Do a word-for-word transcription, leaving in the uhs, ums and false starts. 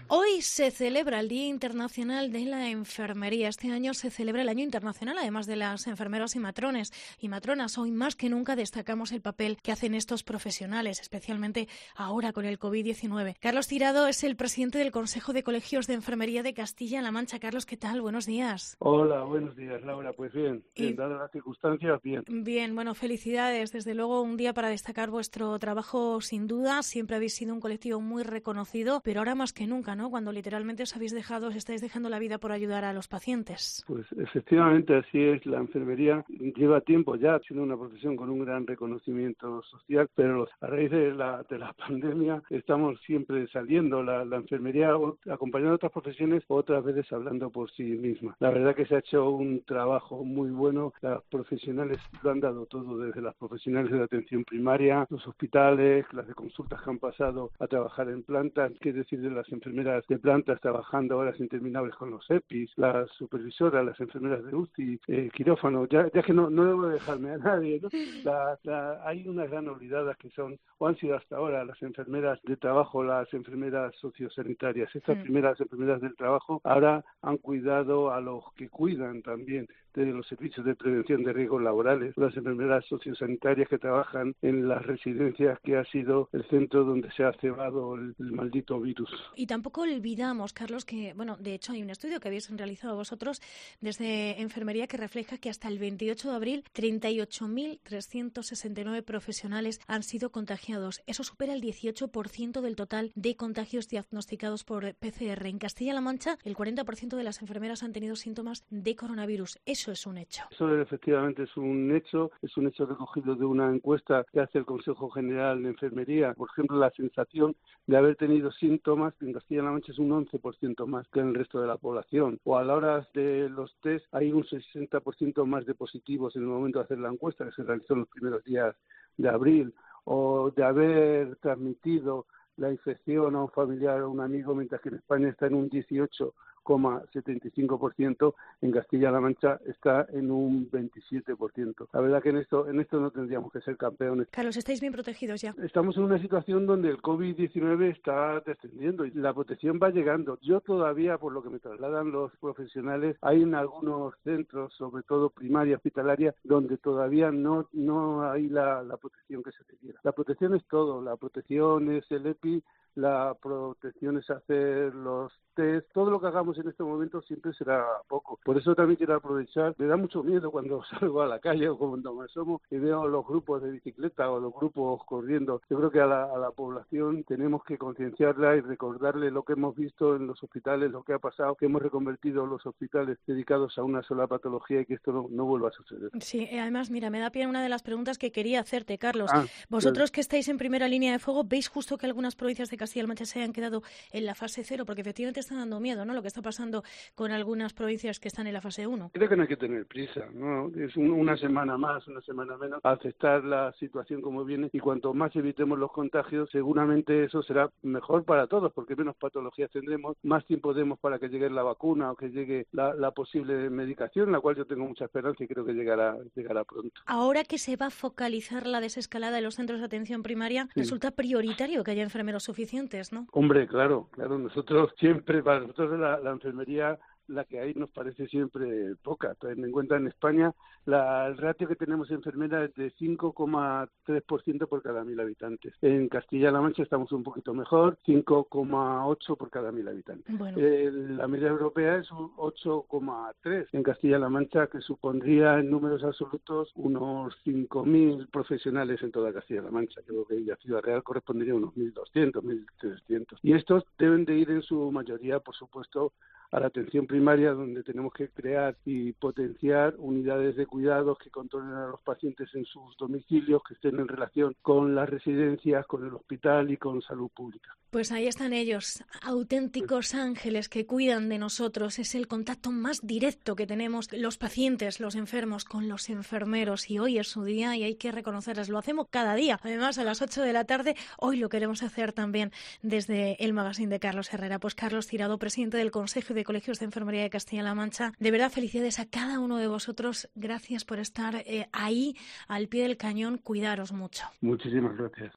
Hoy se celebra el Día Internacional de la Enfermería. Este año se celebra el Año Internacional, además de las enfermeras y matrones y matronas. Hoy más que nunca destacamos el papel que hacen estos profesionales, especialmente ahora con el covid diecinueve. Carlos Tirado es el presidente del Consejo de Colegios de Enfermería de Castilla-La Mancha. Carlos, ¿qué tal? Buenos días. Hola, buenos días, Laura. Pues bien, bien, Y... dadas las circunstancias, bien. Bien, bueno, felicidades. Desde luego, un día para destacar vuestro trabajo, sin duda. Siempre habéis sido un colectivo muy reconocido, pero ahora más que nunca, ¿no? Cuando literalmente os habéis dejado, os estáis dejando la vida por ayudar a los pacientes. Pues efectivamente así es. La enfermería lleva tiempo ya siendo una profesión con un gran reconocimiento social, pero a raíz de la, de la pandemia estamos siempre saliendo. La, la enfermería acompañando a otras profesiones, otras veces hablando por sí misma. La verdad que se ha hecho un trabajo muy bueno. Las profesionales lo han dado todo, desde las profesionales de la atención primaria, los hospitales, las de consultas que han pasado a trabajar en plantas, qué decir de las enfermeras de plantas trabajando horas interminables con los EPIs, las supervisoras, las enfermeras de U C I, eh, quirófano, ya, ya que no, no debo dejarme a nadie, ¿no? La, la, hay unas gran olvidadas que son, o han sido hasta ahora, las enfermeras de trabajo, las enfermeras sociosanitarias. Estas mm. primeras enfermeras del trabajo ahora han cuidado a los que cuidan también de los servicios de prevención de riesgos laborales, las enfermeras sociosanitarias que trabajan en las residencias, que ha sido el centro donde se ha cebado el, el maldito virus. Y tampoco olvidamos, Carlos, que, bueno, de hecho hay un estudio que habéis realizado vosotros desde Enfermería que refleja que hasta el veintiocho de abril treinta y ocho mil trescientos sesenta y nueve profesionales han sido contagiados. Eso supera el dieciocho por ciento del total de contagios diagnosticados por P C R. En Castilla-La Mancha, el cuarenta por ciento de las enfermeras han tenido síntomas de coronavirus. Eso es un hecho. Eso efectivamente es un hecho, es un hecho recogido de una encuesta que hace el Consejo General de Enfermería. Por ejemplo, la sensación de haber tenido síntomas en Castilla-La Mancha es un once por ciento más que en el resto de la población. O a la hora de los test hay un sesenta por ciento más de positivos en el momento de hacer la encuesta, que se realizó en los primeros días de abril. O de haber transmitido la infección a un familiar o a un amigo, mientras que en España está en un dieciocho coma setenta y cinco por ciento, en Castilla-La Mancha está en un veintisiete por ciento. La verdad que en esto en esto no tendríamos que ser campeones. Carlos, ¿estáis bien protegidos ya? Estamos en una situación donde el covid diecinueve está descendiendo y la protección va llegando. Yo todavía, por lo que me trasladan los profesionales, hay en algunos centros, sobre todo primaria, hospitalaria, donde todavía no no hay la, la protección que se requiere. La protección es todo, la protección es el EPI, la protección es hacer los test, todo lo que hagamos en este momento siempre será poco. Por eso también quiero aprovechar, me da mucho miedo cuando salgo a la calle o cuando me asomo y veo los grupos de bicicleta o los grupos corriendo. Yo creo que a la, a la población tenemos que concienciarla y recordarle lo que hemos visto en los hospitales, lo que ha pasado, que hemos reconvertido los hospitales dedicados a una sola patología y que esto no, no vuelva a suceder. Sí, además, mira, me da pie una de las preguntas que quería hacerte, Carlos. Ah, Vosotros claro. que estáis en primera línea de fuego, ¿veis justo que algunas provincias de Castilla-La Mancha se hayan quedado en la fase cero? Porque efectivamente está dando miedo, ¿no? Lo que está pasando con algunas provincias que están en la fase uno. Creo que no hay que tener prisa, ¿no? Es un, una semana más, una semana menos, aceptar la situación como viene, y cuanto más evitemos los contagios, seguramente eso será mejor para todos, porque menos patologías tendremos, más tiempo demos para que llegue la vacuna o que llegue la, la posible medicación, la cual yo tengo mucha esperanza y creo que llegará, llegará pronto. Ahora que se va a focalizar la desescalada en los centros de atención primaria, sí, resulta prioritario que haya enfermeros suficientes, ¿no? Hombre, claro, claro, nosotros siempre, para nosotros la, la enfermería, la que hay nos parece siempre poca. Ten en cuenta, en España la, el ratio que tenemos de enfermeras es de cinco coma tres por ciento por cada mil habitantes. En Castilla-La Mancha estamos un poquito mejor, cinco coma ocho por cada mil habitantes. Bueno. Eh, la media europea es un ocho coma tres en Castilla-La Mancha, que supondría en números absolutos unos cinco mil profesionales en toda Castilla-La Mancha. Creo que la Ciudad Real correspondería a unos mil doscientos, mil trescientos. Y estos deben de ir en su mayoría, por supuesto, a la atención primaria, donde tenemos que crear y potenciar unidades de cuidados que controlen a los pacientes en sus domicilios, que estén en relación con las residencias, con el hospital y con salud pública. Pues ahí están ellos, auténticos ángeles que cuidan de nosotros. Es el contacto más directo que tenemos los pacientes, los enfermos, con los enfermeros. Y hoy es su día y hay que reconocerles. Lo hacemos cada día. Además, a las ocho de la tarde, hoy lo queremos hacer también desde el magazine de Carlos Herrera. Pues Carlos Tirado, presidente del Consejo de Colegios de Enfermería de Castilla-La Mancha. De verdad, felicidades a cada uno de vosotros. Gracias por estar eh, ahí, al pie del cañón. Cuidaros mucho. Muchísimas gracias.